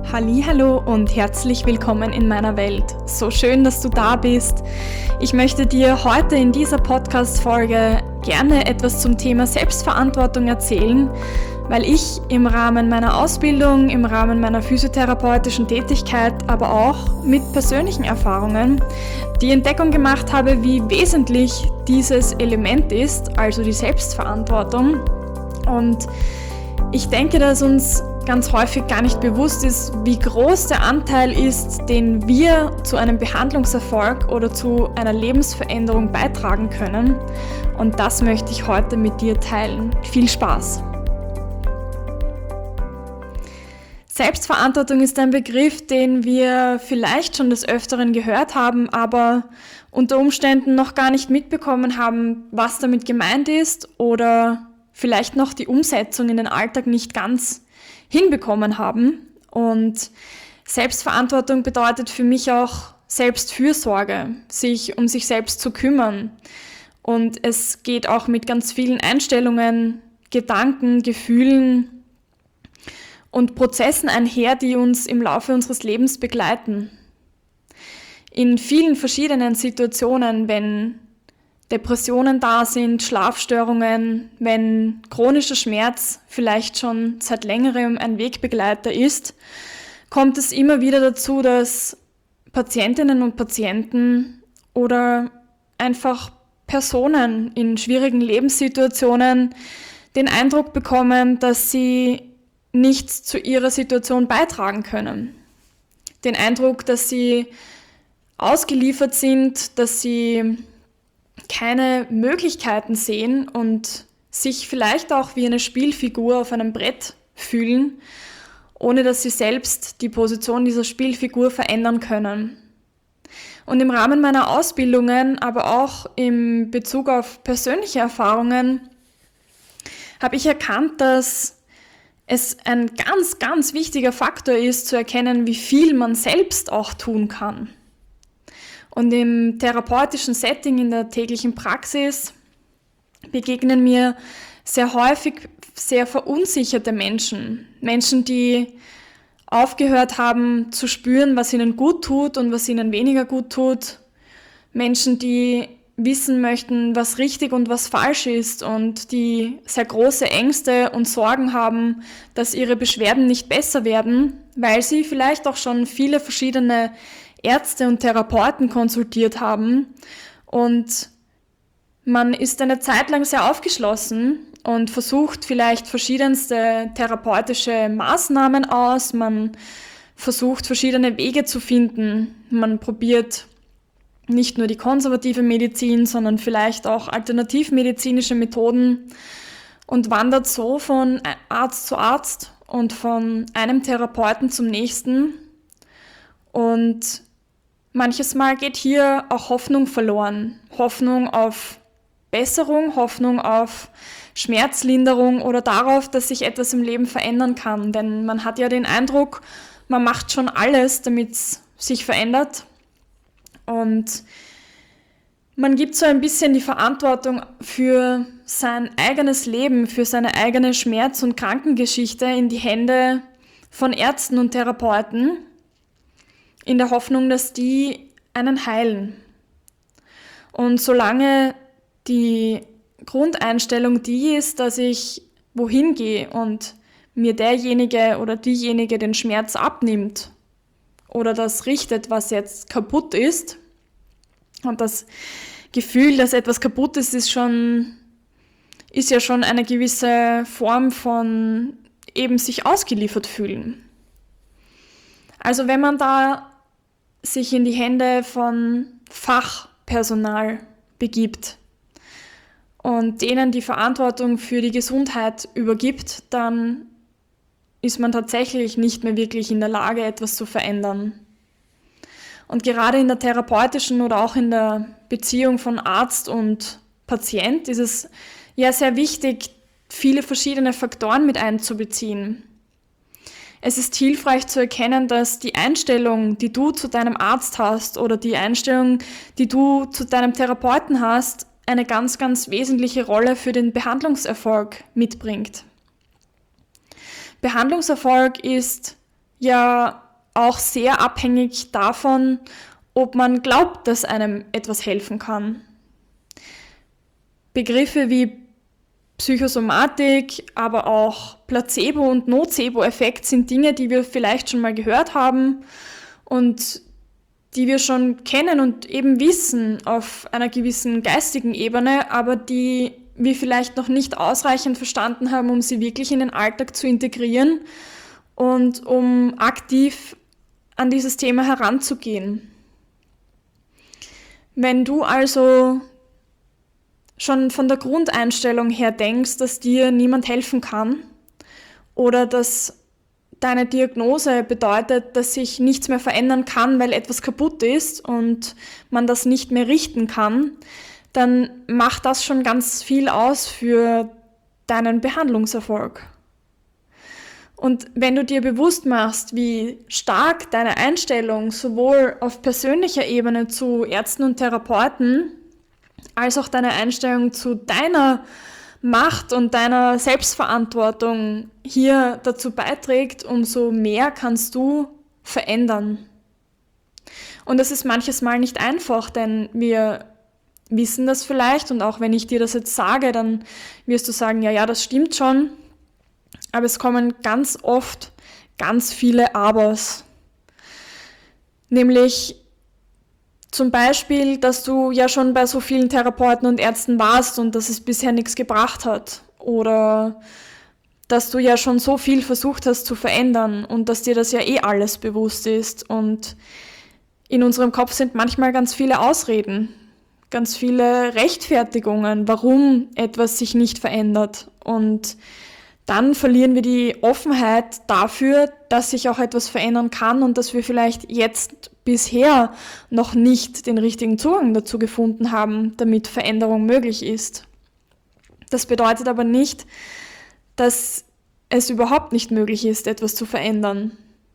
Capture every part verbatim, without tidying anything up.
Hallihallo und herzlich willkommen in meiner Welt. So schön, dass du da bist. Ich möchte dir heute in dieser Podcast-Folge gerne etwas zum Thema Selbstverantwortung erzählen, weil ich im Rahmen meiner Ausbildung, im Rahmen meiner physiotherapeutischen Tätigkeit, aber auch mit persönlichen Erfahrungen die Entdeckung gemacht habe, wie wesentlich dieses Element ist, also die Selbstverantwortung. Und ich denke, dass uns ganz häufig gar nicht bewusst ist, wie groß der Anteil ist, den wir zu einem Behandlungserfolg oder zu einer Lebensveränderung beitragen können. Und das möchte ich heute mit dir teilen. Viel Spaß! Selbstverantwortung ist ein Begriff, den wir vielleicht schon des Öfteren gehört haben, aber unter Umständen noch gar nicht mitbekommen haben, was damit gemeint ist oder vielleicht noch die Umsetzung in den Alltag nicht ganz hinbekommen haben. Und Selbstverantwortung bedeutet für mich auch Selbstfürsorge, sich um sich selbst zu kümmern. Und es geht auch mit ganz vielen Einstellungen, Gedanken, Gefühlen und Prozessen einher, die uns im Laufe unseres Lebens begleiten. In vielen verschiedenen Situationen, wenn Depressionen da sind, Schlafstörungen, wenn chronischer Schmerz vielleicht schon seit längerem ein Wegbegleiter ist, kommt es immer wieder dazu, dass Patientinnen und Patienten oder einfach Personen in schwierigen Lebenssituationen den Eindruck bekommen, dass sie nichts zu ihrer Situation beitragen können. Den Eindruck, dass sie ausgeliefert sind, dass sie keine Möglichkeiten sehen und sich vielleicht auch wie eine Spielfigur auf einem Brett fühlen, ohne dass sie selbst die Position dieser Spielfigur verändern können. Und im Rahmen meiner Ausbildungen, aber auch im Bezug auf persönliche Erfahrungen, habe ich erkannt, dass es ein ganz, ganz wichtiger Faktor ist, zu erkennen, wie viel man selbst auch tun kann. Und im therapeutischen Setting, in der täglichen Praxis, begegnen mir sehr häufig sehr verunsicherte Menschen. Menschen, die aufgehört haben zu spüren, was ihnen gut tut und was ihnen weniger gut tut. Menschen, die wissen möchten, was richtig und was falsch ist und die sehr große Ängste und Sorgen haben, dass ihre Beschwerden nicht besser werden, weil sie vielleicht auch schon viele verschiedene Ärzte und Therapeuten konsultiert haben und man ist eine Zeit lang sehr aufgeschlossen und versucht vielleicht verschiedenste therapeutische Maßnahmen aus, man versucht verschiedene Wege zu finden, man probiert nicht nur die konservative Medizin, sondern vielleicht auch alternativmedizinische Methoden und wandert so von Arzt zu Arzt und von einem Therapeuten zum nächsten. Und manches Mal geht hier auch Hoffnung verloren. Hoffnung auf Besserung, Hoffnung auf Schmerzlinderung oder darauf, dass sich etwas im Leben verändern kann. Denn man hat ja den Eindruck, man macht schon alles, damit es sich verändert. Und man gibt so ein bisschen die Verantwortung für sein eigenes Leben, für seine eigene Schmerz- und Krankengeschichte in die Hände von Ärzten und Therapeuten, in der Hoffnung, dass die einen heilen. Und solange die Grundeinstellung die ist, dass ich wohin gehe und mir derjenige oder diejenige den Schmerz abnimmt oder das richtet, was jetzt kaputt ist, und das Gefühl, dass etwas kaputt ist, ist schon, ist ja schon eine gewisse Form von eben sich ausgeliefert fühlen. Also wenn man da sich in die Hände von Fachpersonal begibt und denen die Verantwortung für die Gesundheit übergibt, dann ist man tatsächlich nicht mehr wirklich in der Lage, etwas zu verändern. Und gerade in der therapeutischen oder auch in der Beziehung von Arzt und Patient ist es ja sehr wichtig, viele verschiedene Faktoren mit einzubeziehen. Es ist hilfreich zu erkennen, dass die Einstellung, die du zu deinem Arzt hast oder die Einstellung, die du zu deinem Therapeuten hast, eine ganz, ganz wesentliche Rolle für den Behandlungserfolg mitbringt. Behandlungserfolg ist ja auch sehr abhängig davon, ob man glaubt, dass einem etwas helfen kann. Begriffe wie Psychosomatik, aber auch Placebo- und Nocebo-Effekt sind Dinge, die wir vielleicht schon mal gehört haben und die wir schon kennen und eben wissen auf einer gewissen geistigen Ebene, aber die wir vielleicht noch nicht ausreichend verstanden haben, um sie wirklich in den Alltag zu integrieren und um aktiv an dieses Thema heranzugehen. Wenn du also schon von der Grundeinstellung her denkst, dass dir niemand helfen kann oder dass deine Diagnose bedeutet, dass sich nichts mehr verändern kann, weil etwas kaputt ist und man das nicht mehr richten kann, dann macht das schon ganz viel aus für deinen Behandlungserfolg. Und wenn du dir bewusst machst, wie stark deine Einstellung sowohl auf persönlicher Ebene zu Ärzten und Therapeuten als auch deine Einstellung zu deiner Macht und deiner Selbstverantwortung hier dazu beiträgt, umso mehr kannst du verändern. Und das ist manches Mal nicht einfach, denn wir wissen das vielleicht und auch wenn ich dir das jetzt sage, dann wirst du sagen, ja, ja, das stimmt schon, aber es kommen ganz oft ganz viele Abers. Nämlich zum Beispiel, dass du ja schon bei so vielen Therapeuten und Ärzten warst und dass es bisher nichts gebracht hat. Oder dass du ja schon so viel versucht hast zu verändern und dass dir das ja eh alles bewusst ist. Und in unserem Kopf sind manchmal ganz viele Ausreden, ganz viele Rechtfertigungen, warum etwas sich nicht verändert. Und dann verlieren wir die Offenheit dafür, dass sich auch etwas verändern kann und dass wir vielleicht jetzt bisher noch nicht den richtigen Zugang dazu gefunden haben, damit Veränderung möglich ist. Das bedeutet aber nicht, dass es überhaupt nicht möglich ist, etwas zu verändern.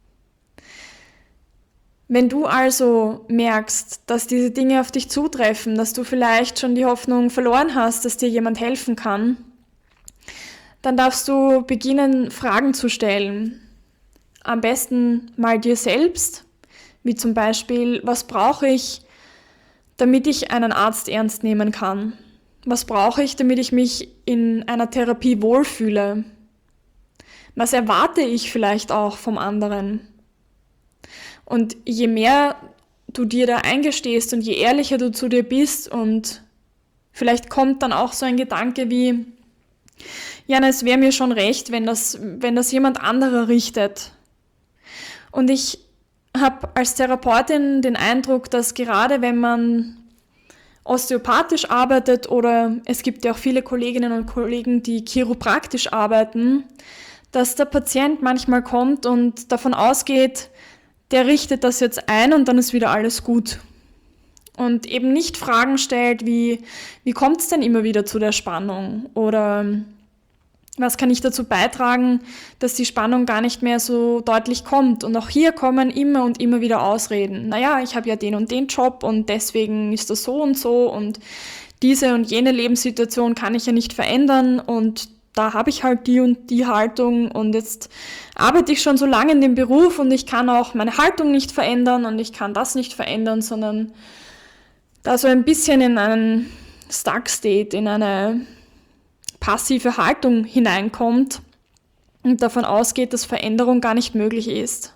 Wenn du also merkst, dass diese Dinge auf dich zutreffen, dass du vielleicht schon die Hoffnung verloren hast, dass dir jemand helfen kann, dann darfst du beginnen, Fragen zu stellen. Am besten mal dir selbst, wie zum Beispiel, was brauche ich, damit ich einen Arzt ernst nehmen kann? Was brauche ich, damit ich mich in einer Therapie wohlfühle? Was erwarte ich vielleicht auch vom anderen? Und je mehr du dir da eingestehst und je ehrlicher du zu dir bist und vielleicht kommt dann auch so ein Gedanke wie, ja, es wäre mir schon recht, wenn das, wenn das jemand anderer richtet. Und ich habe als Therapeutin den Eindruck, dass gerade wenn man osteopathisch arbeitet oder es gibt ja auch viele Kolleginnen und Kollegen, die chiropraktisch arbeiten, dass der Patient manchmal kommt und davon ausgeht, der richtet das jetzt ein und dann ist wieder alles gut. Und eben nicht Fragen stellt wie, wie kommt es denn immer wieder zu der Spannung? Oder was kann ich dazu beitragen, dass die Spannung gar nicht mehr so deutlich kommt? Und auch hier kommen immer und immer wieder Ausreden. Naja, ich habe ja den und den Job und deswegen ist das so und so und diese und jene Lebenssituation kann ich ja nicht verändern und da habe ich halt die und die Haltung und jetzt arbeite ich schon so lange in dem Beruf und ich kann auch meine Haltung nicht verändern und ich kann das nicht verändern, sondern da so ein bisschen in einen Stuck State, in eine passive Haltung hineinkommt und davon ausgeht, dass Veränderung gar nicht möglich ist.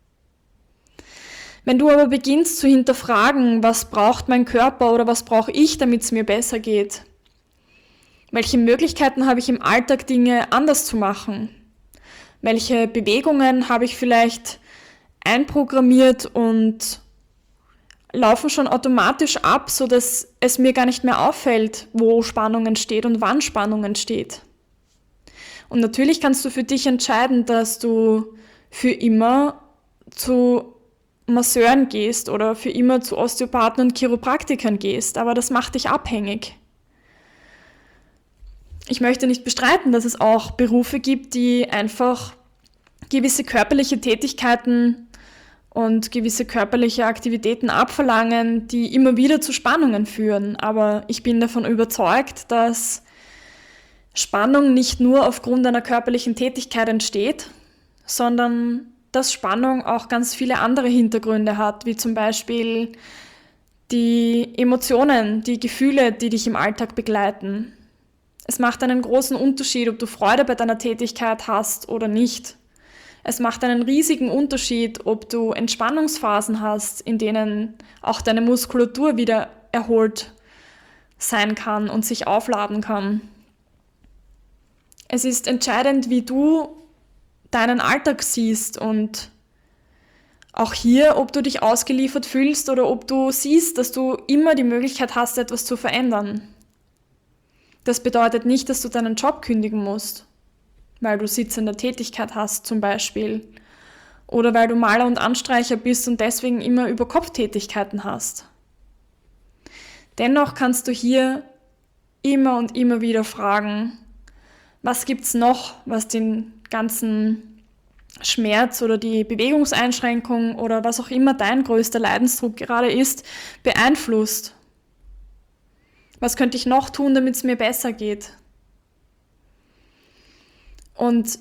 Wenn du aber beginnst zu hinterfragen, was braucht mein Körper oder was brauche ich, damit es mir besser geht? Welche Möglichkeiten habe ich im Alltag, Dinge anders zu machen? Welche Bewegungen habe ich vielleicht einprogrammiert und laufen schon automatisch ab, sodass es mir gar nicht mehr auffällt, wo Spannung entsteht und wann Spannung entsteht. Und natürlich kannst du für dich entscheiden, dass du für immer zu Masseuren gehst oder für immer zu Osteopathen und Chiropraktikern gehst, aber das macht dich abhängig. Ich möchte nicht bestreiten, dass es auch Berufe gibt, die einfach gewisse körperliche Tätigkeiten und gewisse körperliche Aktivitäten abverlangen, die immer wieder zu Spannungen führen. Aber ich bin davon überzeugt, dass Spannung nicht nur aufgrund einer körperlichen Tätigkeit entsteht, sondern dass Spannung auch ganz viele andere Hintergründe hat, wie zum Beispiel die Emotionen, die Gefühle, die dich im Alltag begleiten. Es macht einen großen Unterschied, ob du Freude bei deiner Tätigkeit hast oder nicht. Es macht einen riesigen Unterschied, ob du Entspannungsphasen hast, in denen auch deine Muskulatur wieder erholt sein kann und sich aufladen kann. Es ist entscheidend, wie du deinen Alltag siehst und auch hier, ob du dich ausgeliefert fühlst oder ob du siehst, dass du immer die Möglichkeit hast, etwas zu verändern. Das bedeutet nicht, dass du deinen Job kündigen musst, weil du sitzende Tätigkeit hast zum Beispiel oder weil du Maler und Anstreicher bist und deswegen immer Überkopftätigkeiten hast. Dennoch kannst du hier immer und immer wieder fragen, was gibt's noch, was den ganzen Schmerz oder die Bewegungseinschränkung oder was auch immer dein größter Leidensdruck gerade ist, beeinflusst? Was könnte ich noch tun, damit es mir besser geht? Und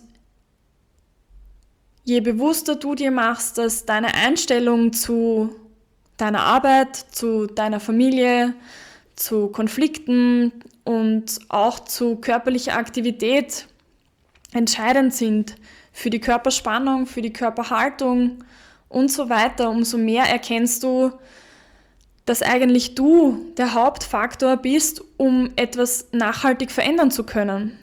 je bewusster du dir machst, dass deine Einstellung zu deiner Arbeit, zu deiner Familie, zu Konflikten und auch zu körperlicher Aktivität entscheidend sind für die Körperspannung, für die Körperhaltung und so weiter, umso mehr erkennst du, dass eigentlich du der Hauptfaktor bist, um etwas nachhaltig verändern zu können.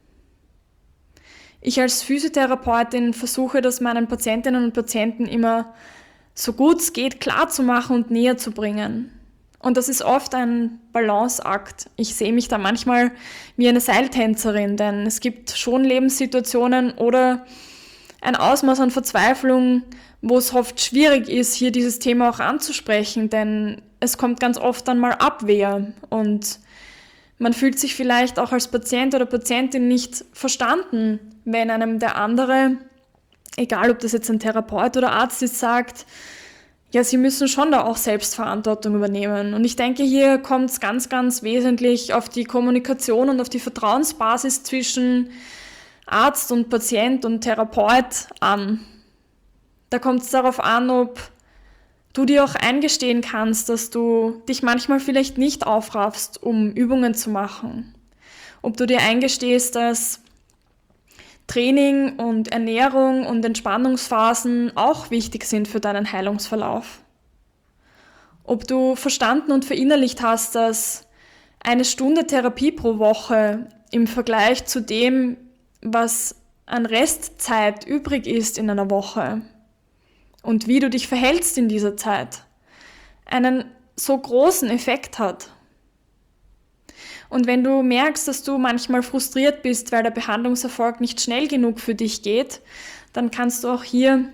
Ich als Physiotherapeutin versuche, das meinen Patientinnen und Patienten immer so gut es geht klar zu machen und näher zu bringen. Und das ist oft ein Balanceakt. Ich sehe mich da manchmal wie eine Seiltänzerin, denn es gibt schon Lebenssituationen oder ein Ausmaß an Verzweiflung, wo es oft schwierig ist, hier dieses Thema auch anzusprechen, denn es kommt ganz oft dann mal Abwehr und man fühlt sich vielleicht auch als Patient oder Patientin nicht verstanden, wenn einem der andere, egal ob das jetzt ein Therapeut oder Arzt ist, sagt, ja, sie müssen schon da auch Selbstverantwortung übernehmen. Und ich denke, hier kommt es ganz, ganz wesentlich auf die Kommunikation und auf die Vertrauensbasis zwischen Arzt und Patient und Therapeut an. Da kommt es darauf an, ob du dir auch eingestehen kannst, dass du dich manchmal vielleicht nicht aufraffst, um Übungen zu machen. Ob du dir eingestehst, dass Training und Ernährung und Entspannungsphasen auch wichtig sind für deinen Heilungsverlauf. Ob du verstanden und verinnerlicht hast, dass eine Stunde Therapie pro Woche im Vergleich zu dem, was an Restzeit übrig ist in einer Woche und wie du dich verhältst in dieser Zeit, einen so großen Effekt hat. Und wenn du merkst, dass du manchmal frustriert bist, weil der Behandlungserfolg nicht schnell genug für dich geht, dann kannst du auch hier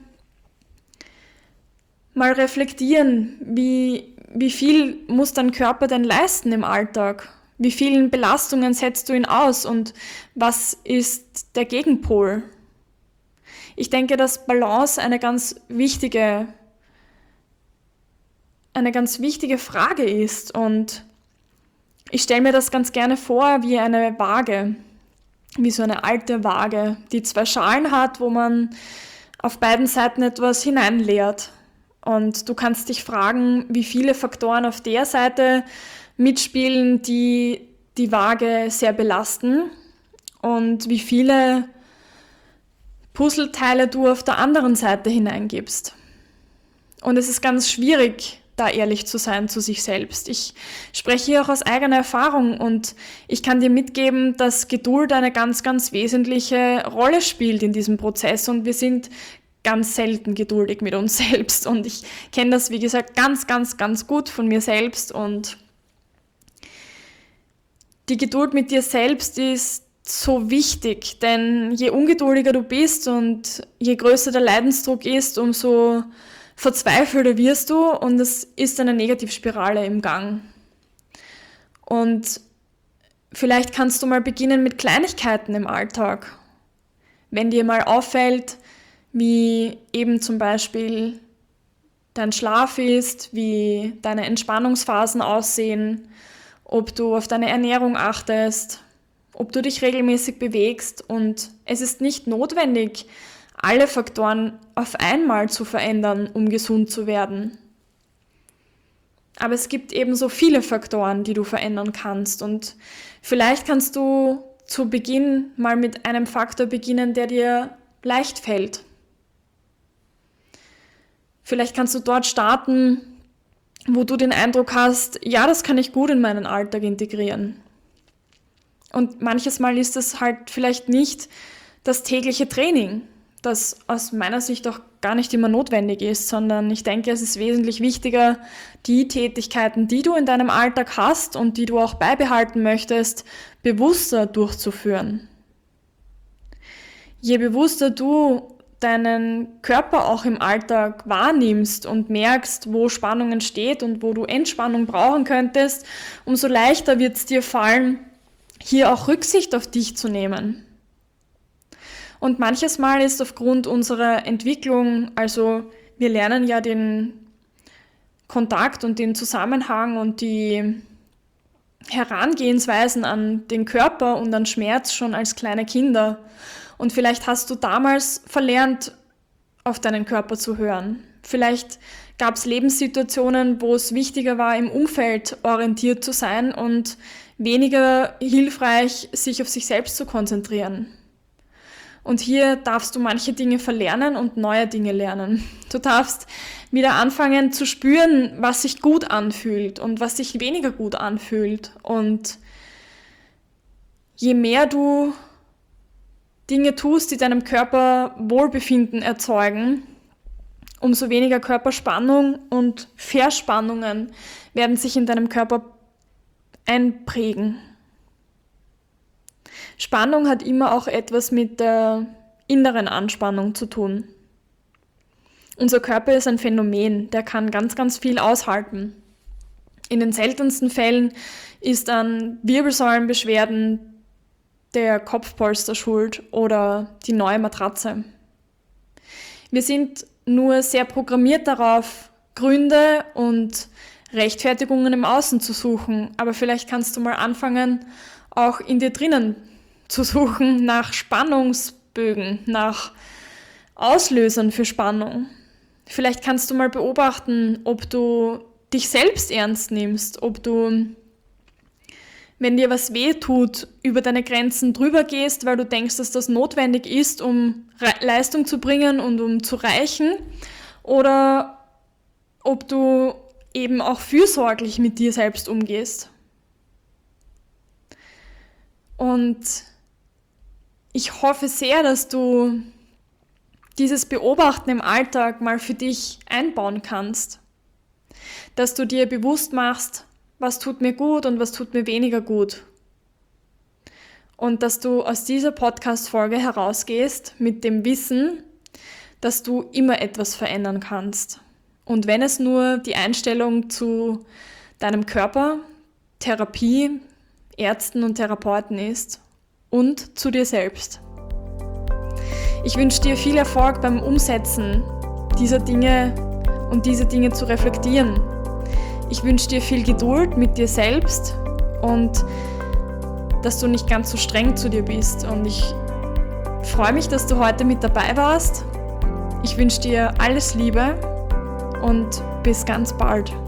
mal reflektieren, wie, wie viel muss dein Körper denn leisten im Alltag? Wie vielen Belastungen setzt du ihn aus und was ist der Gegenpol? Ich denke, dass Balance eine ganz wichtige, eine ganz wichtige Frage ist und ich stelle mir das ganz gerne vor wie eine Waage, wie so eine alte Waage, die zwei Schalen hat, wo man auf beiden Seiten etwas hineinleert. Und du kannst dich fragen, wie viele Faktoren auf der Seite mitspielen, die die Waage sehr belasten und wie viele Puzzleteile du auf der anderen Seite hineingibst. Und es ist ganz schwierig, da ehrlich zu sein zu sich selbst. Ich spreche hier auch aus eigener Erfahrung und ich kann dir mitgeben, dass Geduld eine ganz, ganz wesentliche Rolle spielt in diesem Prozess und wir sind ganz selten geduldig mit uns selbst und ich kenne das, wie gesagt, ganz, ganz, ganz gut von mir selbst und die Geduld mit dir selbst ist so wichtig, denn je ungeduldiger du bist und je größer der Leidensdruck ist, umso verzweifelter wirst du und es ist eine Negativspirale im Gang. Und vielleicht kannst du mal beginnen mit Kleinigkeiten im Alltag. Wenn dir mal auffällt, wie eben zum Beispiel dein Schlaf ist, wie deine Entspannungsphasen aussehen, ob du auf deine Ernährung achtest, ob du dich regelmäßig bewegst und es ist nicht notwendig, alle Faktoren auf einmal zu verändern, um gesund zu werden. Aber es gibt eben so viele Faktoren, die du verändern kannst. Und vielleicht kannst du zu Beginn mal mit einem Faktor beginnen, der dir leicht fällt. Vielleicht kannst du dort starten, wo du den Eindruck hast, ja, das kann ich gut in meinen Alltag integrieren. Und manches Mal ist es halt vielleicht nicht das tägliche Training, das aus meiner Sicht auch gar nicht immer notwendig ist, sondern ich denke, es ist wesentlich wichtiger, die Tätigkeiten, die du in deinem Alltag hast und die du auch beibehalten möchtest, bewusster durchzuführen. Je bewusster du deinen Körper auch im Alltag wahrnimmst und merkst, wo Spannung entsteht und wo du Entspannung brauchen könntest, umso leichter wird es dir fallen, hier auch Rücksicht auf dich zu nehmen. Und manches Mal ist aufgrund unserer Entwicklung, also wir lernen ja den Kontakt und den Zusammenhang und die Herangehensweisen an den Körper und an Schmerz schon als kleine Kinder. Und vielleicht hast du damals verlernt, auf deinen Körper zu hören. Vielleicht gab es Lebenssituationen, wo es wichtiger war, im Umfeld orientiert zu sein und weniger hilfreich, sich auf sich selbst zu konzentrieren. Und hier darfst du manche Dinge verlernen und neue Dinge lernen. Du darfst wieder anfangen zu spüren, was sich gut anfühlt und was sich weniger gut anfühlt. Und je mehr du Dinge tust, die deinem Körper Wohlbefinden erzeugen, umso weniger Körperspannung und Verspannungen werden sich in deinem Körper einprägen. Spannung hat immer auch etwas mit der inneren Anspannung zu tun. Unser Körper ist ein Phänomen, der kann ganz, ganz viel aushalten. In den seltensten Fällen ist an Wirbelsäulenbeschwerden der Kopfpolster schuld oder die neue Matratze. Wir sind nur sehr programmiert darauf, Gründe und Rechtfertigungen im Außen zu suchen, aber vielleicht kannst du mal anfangen, auch in dir drinnen zu suchen nach Spannungsbögen, nach Auslösern für Spannung. Vielleicht kannst du mal beobachten, ob du dich selbst ernst nimmst, ob du, wenn dir was weh tut, über deine Grenzen drüber gehst, weil du denkst, dass das notwendig ist, um Re- Leistung zu bringen und um zu reichen, oder ob du eben auch fürsorglich mit dir selbst umgehst. Und ich hoffe sehr, dass du dieses Beobachten im Alltag mal für dich einbauen kannst. Dass du dir bewusst machst, was tut mir gut und was tut mir weniger gut. Und dass du aus dieser Podcast-Folge herausgehst mit dem Wissen, dass du immer etwas verändern kannst. Und wenn es nur die Einstellung zu deinem Körper, Therapie, Ärzten und Therapeuten ist und zu dir selbst. Ich wünsche dir viel Erfolg beim Umsetzen dieser Dinge und diese Dinge zu reflektieren. Ich wünsche dir viel Geduld mit dir selbst und dass du nicht ganz so streng zu dir bist. Und ich freue mich, dass du heute mit dabei warst. Ich wünsche dir alles Liebe und bis ganz bald.